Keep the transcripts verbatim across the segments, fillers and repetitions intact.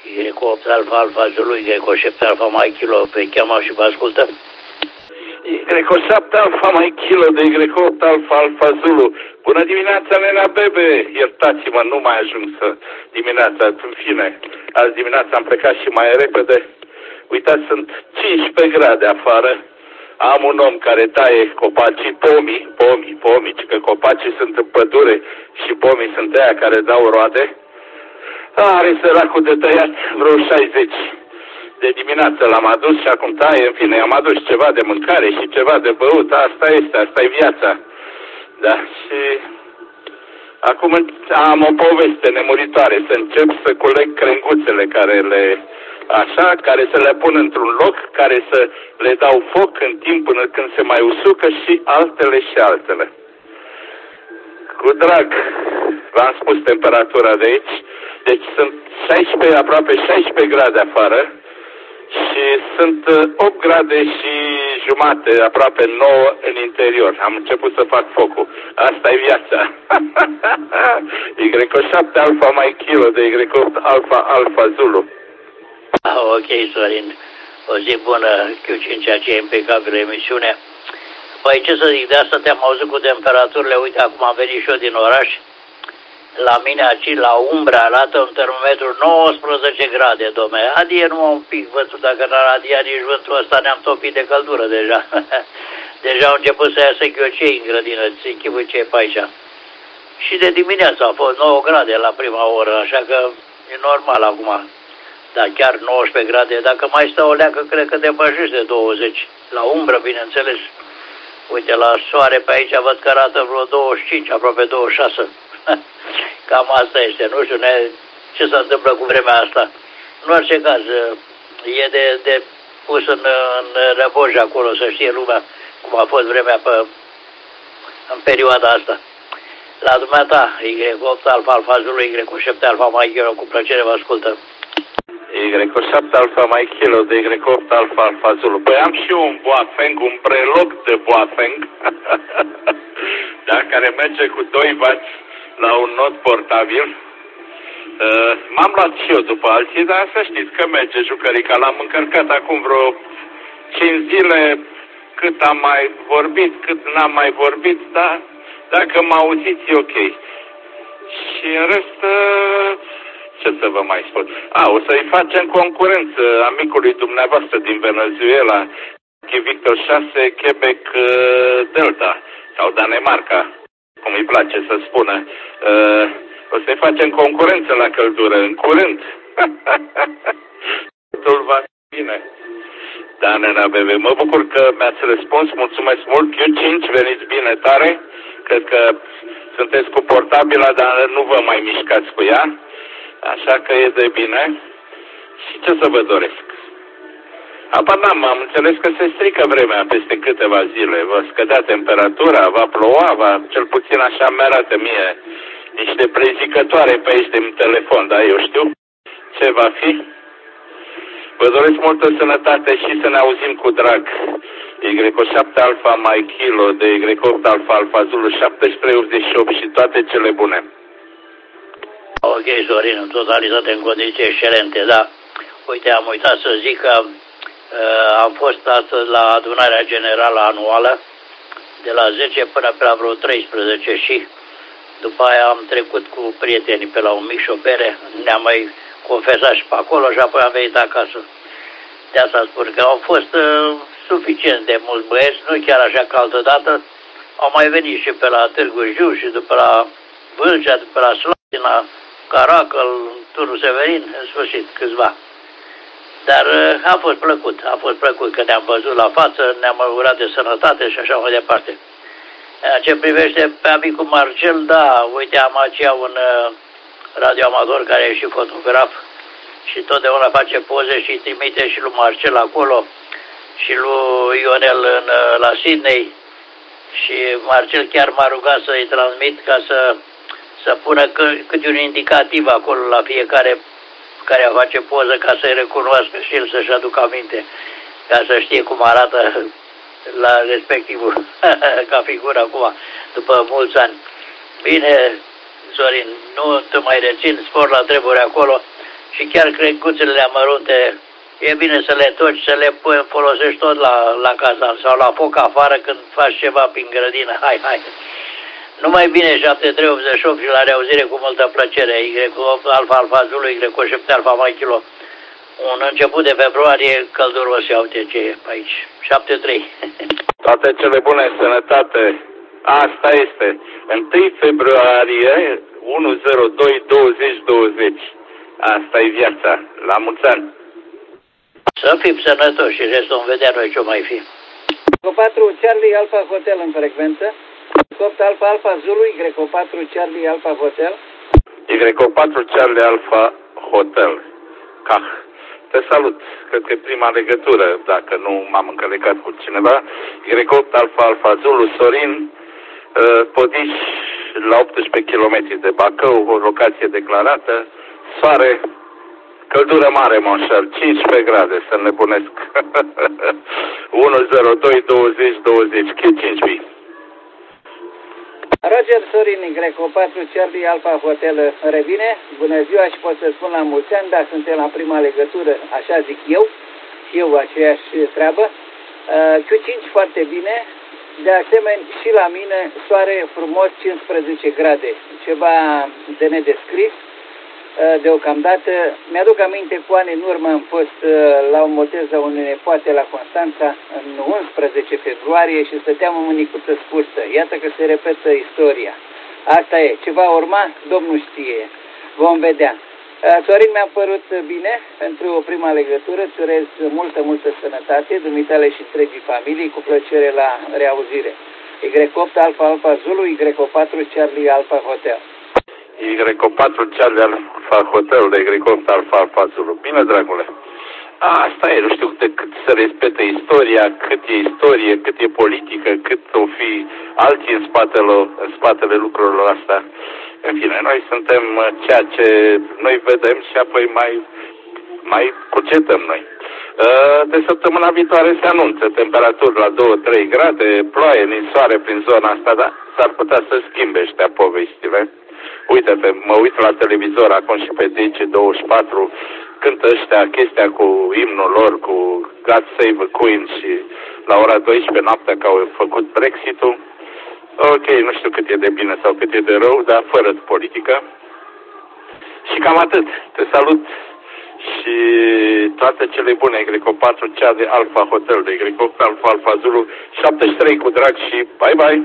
Y opt Alfa Alfa Zulu, Y șapte Alfa Mike Kilo, pe cheamă și vă ascultă. Y șapte Alfa Mike Kilo de Y opt Alfa Alfa Zulu. Bună dimineața, Nena Bebe! Iertați-mă, nu mai ajung să dimineața, în fine. Azi dimineața am plecat și mai repede. Uitați, sunt cincisprezece grade afară. Am un om care taie copacii, pomii, pomii, pomii, că copacii sunt în pădure și pomii sunt aia care dau roade. Are săracul de tăiat vreo șaizeci. De dimineață l-am adus și acum taie, în fine, am adus ceva de mâncare și ceva de băut, asta este, asta e viața. Da, și acum am o poveste nemuritoare, să încep să culeg crenguțele care le, așa, care să le pun într-un loc, care să le dau foc în timp până când se mai usucă și altele și altele. Cu drag, v-am spus temperatura de aici, deci sunt șaisprezece, aproape șaisprezece grade afară și sunt opt grade și jumate, aproape nouă în interior. Am început să fac focul. Asta e viața. Y șapte Alfa Mike Kilo de Y opt Alfa Alfa Zulu. Ah, ok, Sorin. O zi bună, Q cinci, ce e impecabilă emisiune. Păi ce să zic, de asta te-am auzit cu temperaturile. Uite, acum am venit și eu din oraș. La mine aici, la Umbra, arată un termometru nouăsprezece grade, domne. Adie numai un pic vântul, dacă n-ar adia nici vântul ăsta, ne-am topit de căldură deja. Deja au început să iasă ghiocei în grădină, ți închipui ce e pe aici. Și de dimineață a fost nouă grade la prima oră, așa că e normal acum. Dar chiar nouăsprezece grade, dacă mai stă o leacă, cred că depășește douăzeci. La umbră, bineînțeles. Uite, la soare pe aici văd că arată vreo douăzeci și cinci, aproape douăzeci și șase. Cam asta este, nu știu ne, ce se întâmplă cu vremea asta. În orice caz, e de, de pus în, în răboj acolo, să știe lumea cum a fost vremea pe, în perioada asta. La dumneata, Y opt Alfa Alfa Zulu, Y șapte Alfa Mike Kilo, cu plăcere vă ascultă. Y șapte Alfa Mike Kilo de Y opt Alfa Alfa Zulu. Păi am și eu un Boafeng, un preloc de Boafeng, da, care merge cu doi wați la un not portabil. Uh, M-am luat și eu după alții, dar să știți că merge jucărica. L-am încărcat acum vreo cinci zile, cât am mai vorbit, cât n-am mai vorbit, dar dacă mă auziți e ok. Și în rest, uh, ce să vă mai spun? A, o să-i facem concurență amicului dumneavoastră din Venezuela, Victor șase, Quebec Delta, sau Danemarca, cum îi place să spună. Uh, o să-i facem concurență la căldură, în curând. Totul va fi bine. Da, Nena Bebe, mă bucur că mi-ați răspuns, mulțumesc mult. Q cinci, veniți bine tare. Cred că sunteți cu portabila, dar nu vă mai mișcați cu ea. Așa că e de bine. Și ce să vă doresc? Apa n-am, am înțeles că se strică vremea peste câteva zile. Va scădea temperatura, va ploua, va, cel puțin așa mi-arată mie niște prezicătoare pe aici de telefon, da, eu știu ce va fi. Vă doresc multă sănătate și să ne auzim cu drag. Y șapte Alfa Mike Kilo de Y opt Alfa Alfa Zulu șaptesprezece optzeci și opt și toate cele bune. Ok, Sorin, în totalitate, în condiții excelente, da. Uite, am uitat să zic că uh, am fost astăzi la adunarea generală anuală, de la zece până pe la vreo treisprezece și după aia am trecut cu prietenii pe la un mic șopere, ne-am mai confesat și pe acolo și apoi am venit acasă. De asta spun că au fost uh, suficient de mulți băieți, nu chiar așa ca altă dată, au mai venit și pe la Târgu Jiu și după la Vâlcea, după la Slatina, Caracăl, Turnul Severin, în sfârșit, câțiva. Dar a fost plăcut, a fost plăcut că ne-am văzut la față, ne-am urat de sănătate și așa mai departe. Ce privește pe amicul Marcel, da, uite, am aceea un radioamator care e și fotograf și totdeauna face poze și trimite și lui Marcel acolo și lui Ionel în, la Sydney și Marcel chiar m-a rugat să-i transmit ca să să pună câte un indicativ acolo la fiecare care face poză ca să-i recunoască și el să-și aducă aminte, ca să știe cum arată la respectivul ca figură acum, după mulți ani. Bine, Sorin, nu te mai rețin, spor la treburi acolo și chiar crecuțele amărunte, e bine să le toci, să le folosești tot la, la cazan sau la foc afară când faci ceva prin grădină. Hai, hai! Numai bine, șapte trei optzeci și opt și la reauzire cu multă plăcere. Y opt Alfa Alfa Zulu, Y șapte Alfa Mai Kilo. Un început de februarie călduros, ia uite ce e aici. șapte trei. Toate cele bune, sănătate. Asta este. întâi februarie unu zero doi douăzeci douăzeci. Asta e viața. La mulți ani. Să fim sănătoși și restul vom vedea noi ce mai fi. Y patru Charlie Alpha Hotel în frecvență. Y opt Alpha Alpha Zulu, Y patru Charlie Alpha Hotel. Y patru Charlie Alpha Hotel. Cah. Te salut. Cred că e prima legătură, dacă nu m-am încălecat cu cineva. Y opt Alpha Alpha Zulu, Sorin, Podiș, la optsprezece kilometri de Bacău, o locație declarată. Soare, căldură mare, monșer, cincisprezece grade, să nebunesc. unu zero doi douăzeci douăzeci, Q cinci B. Roger Sorin, Y patru Charlie Alpha Hotel revine. Bună ziua și pot să spun la mulți ani, dar suntem la prima legătură, așa zic eu, și eu aceeași treabă. Q cinci foarte bine, de asemenea și la mine soare frumos, cincisprezece grade, ceva de nedescris. Deocamdată, mi-aduc aminte cu ani în urmă am fost la un botez la unei nepoate la Constanța în unsprezece februarie și stăteam în mânicuță scurtă. Iată că se repetă istoria. Asta e. Ce va urma, Domnul știe. Vom vedea. Sorin, mi-a părut bine pentru o prima legătură. Îți urez multă, multă sănătate, dumitale și întregii familii, cu plăcere la reauzire. Y opt Alpha Alpha Zulu, Y patru Charlie Alpha Hotel. Y patru Charlie Alpha Hotel, de Y opt Alpha Alpha Zulu. Bine, dragule. Asta e, nu știu de cât să respete istoria, cât e istorie, cât e politică, cât o fi alții în spatele, în spatele lucrurilor astea. În fine, noi suntem ceea ce noi vedem și apoi mai, mai cugetăm noi. De săptămâna viitoare se anunță temperaturi la două trei grade, ploaie, ninsoare prin zona asta, dar s-ar putea să schimbe ăștia povestile. Uite-te, mă uit la televizor acum și pe D J douăzeci și patru, cântă ăștia chestia cu imnul lor, cu God Save the Queen și la ora douăsprezece noaptea că au făcut Brexit-ul. Ok, nu știu cât e de bine sau cât e de rău, dar fără politică. Și cam atât. Te salut și toate cele bune. Y patru Charlie Alpha Hotel, de Y opt Alpha Alpha Zulu, șaptezeci și trei cu drag și bye bye!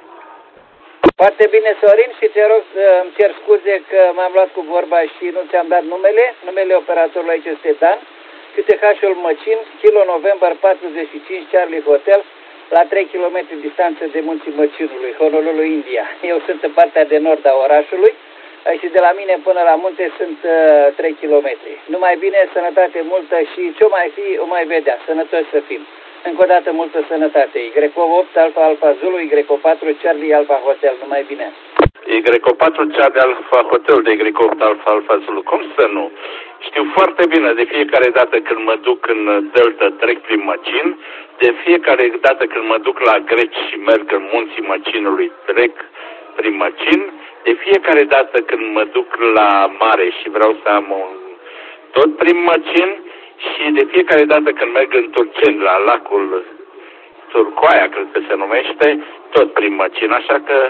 Foarte bine, Sorin, și te rog să îmi cer scuze că m-am luat cu vorba și nu ți-am dat numele. Numele operatorului aici este Dan. Q T H-ul Măcin, Kilo November patruzeci și cinci Charlie Hotel, la trei kilometri distanță de Munții Măcinului, Honolulu, India. Eu sunt în partea de nord a orașului și de la mine până la munte sunt uh, trei kilometri. Numai bine, sănătate multă și ce mai fi, o mai vedea. Sănătoși să fim. Încă o dată multă sănătate. Y opt Alpha Alpha Zulu, Y patru Charlie Alpha Hotel. Numai bine. Y patru Charlie Alpha Hotel, de Y opt Alpha Alpha Zulu. Cum să nu? Știu foarte bine, de fiecare dată când mă duc în Delta trec prin Măcin, de fiecare dată când mă duc la Greci și merg în Munții Măcinului trec prin Măcin, de fiecare dată când mă duc la mare și vreau să am un... tot prin Măcin, și de fiecare dată când merg în Turceni, la lacul Turcoaia, cred că se numește, tot prin Măcin, așa că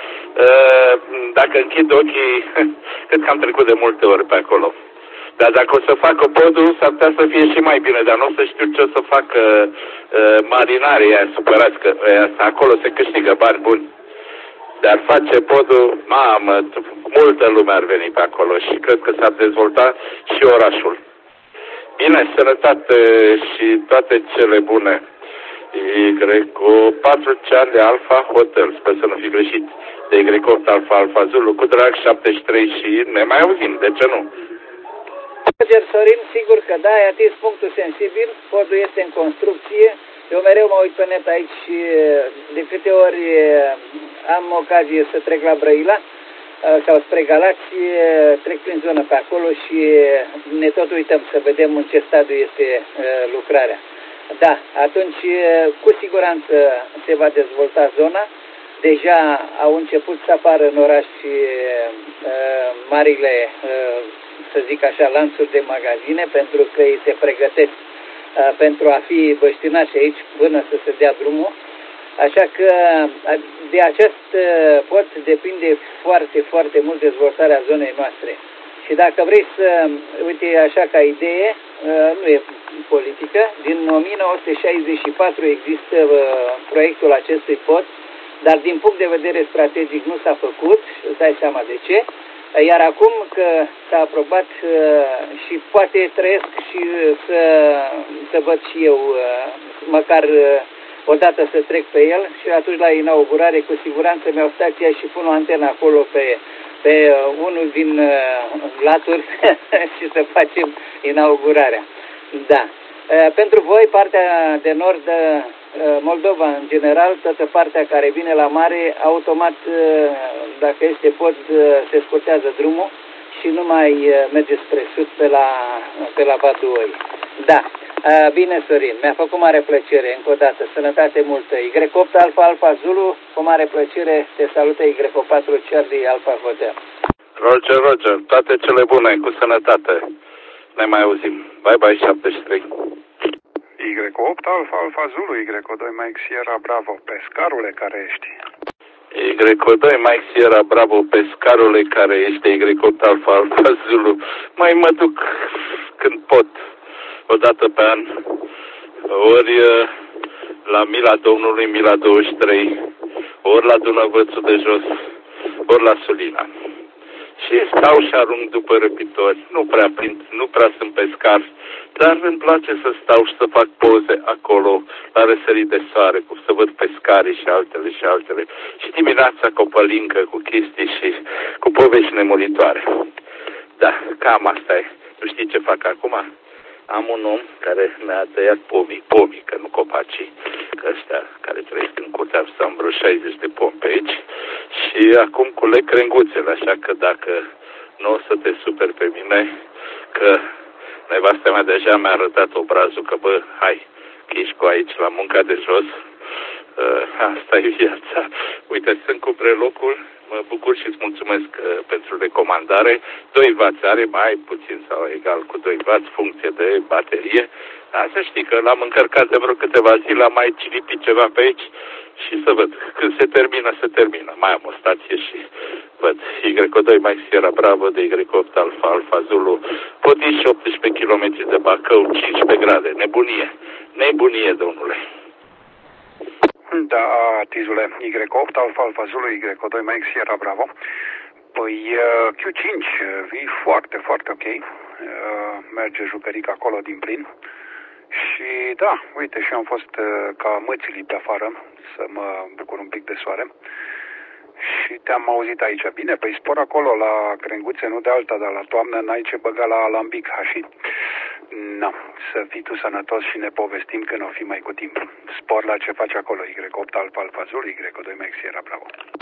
dacă închid ochii, cred că am trecut de multe ori pe acolo. Dar dacă o să facă podul, s-ar putea să fie și mai bine, dar nu o să știu ce o să facă marinarii aia supărați, că acolo se câștigă bani buni. Dar face podul, mamă, multă lume ar veni pe acolo și cred că s-ar dezvolta și orașul. Bine, sănătate și toate cele bune. Y patru Charlie Alpha Hotel, sper să nu fi greșit, de Y opt Alpha Alpha Zulu, cu drag șaptezeci și trei și ne mai auzim, de ce nu? Roger Sorin, sigur că da, ai atins punctul sensibil, podul este în construcție. Eu mereu mă uit pe net aici și de câte ori am ocazie să trec la Brăila sau spre Galați, trec prin zonă pe acolo și ne tot uităm să vedem în ce stadiu este lucrarea. Da, atunci cu siguranță se va dezvolta zona. Deja au început să apară în oraș și marile să zic așa, lanțuri de magazine, pentru că ei se pregătesc uh, pentru a fi băștinași aici până să se dea drumul. Așa că de acest pod depinde foarte, foarte mult dezvoltarea zonei noastre. Și dacă vrei să, uite așa ca idee, nu e politică, din o mie nouă sute șaizeci și patru există proiectul acestui pod, dar din punct de vedere strategic nu s-a făcut, îți dai seama de ce. Iar acum că s-a aprobat și poate trăiesc și să, să văd și eu măcar odată să trec pe el și atunci la inaugurare cu siguranță mi-au stat chiar și pun o antenă acolo pe, pe unul din uh, laturi și să facem inaugurarea. Da. Uh, pentru voi, partea de nord, uh, Moldova în general, toată partea care vine la mare, automat, uh, dacă este pod, uh, se scurtează drumul și nu mai uh, merge spre sud pe la, pe la Baduoi. Da. A, bine, Sorin, mi-a făcut mare plăcere, încă o dată, sănătate multă. Y opt Alfa Alfa Zulu, cu mare plăcere, te salută Y patru Charlie Alfa Hotel. Roger, Roger, toate cele bune, cu sănătate. Ne mai auzim. Bye, bye, șaptezeci și trei. Y opt Alfa Alfa Zulu, Y doi Mike Sierra Bravo, pescarule care ești. Y doi Mike Sierra Bravo, pescarule care ești, Y opt Alfa Alfa Zulu. Mai mă duc când pot. O dată pe an, ori la Mila Domnului, Mila douăzeci și trei, ori la Dunăvățul de Jos, ori la Sulina. Și stau și arunc după răpitori, nu prea prind, nu prea sunt pescar, dar îmi place să stau și să fac poze acolo, la răsărit de soare, cu să văd pescarii și altele și altele. Și dimineața copălincă cu chestii și cu povești nemuritoare. Da, cam asta e. Nu știi ce fac acum? Am un om care mi-a tăiat pomii, pomii, că nu copacii, că ăștia care trăiesc în curtea, am vreo șaizeci de pomi pe aici și acum culeg crenguțele, așa că dacă nu o să te superi pe mine, că nevastea mea deja mi-a arătat obrazul, că bă, hai, Chișcu aici la munca de jos, uh, asta e viața. Uite, sunt cu prelocul. Mă bucur și îți mulțumesc uh, pentru recomandare. doi wați are, mai puțin sau egal cu doi wați, funcție de baterie. Da, să știi că l-am încărcat de vreo câteva zile, am mai cilipit ceva pe aici și să văd. Când se termină, se termină. Mai am o stație și văd. Y doi Mike Sierra Bravo de Y opt Alfa Alfa Zulu. Podiș optsprezece kilometri de Bacău, cincisprezece grade. Nebunie. Nebunie, domnule. Da, Tizule, Y opt Alfa Alfa Zulu, Y doi Mike Sierra Bravo. Păi Q cinci vii foarte, foarte ok. Merge jucăric acolo din plin. Și da, uite, și am fost ca mățilii pe afară să mă bucur un pic de soare. Și te-am auzit aici bine, păi spor acolo la crenguțe, nu de alta, dar la toamnă n-ai ce băga la alambic, hașit. Nu, să fii tu sănătos și ne povestim când o fi mai cu timp. Spor la ce faci acolo, Y opt Alfa Alfa Zulu, Y doi Mike Sierra Bravo.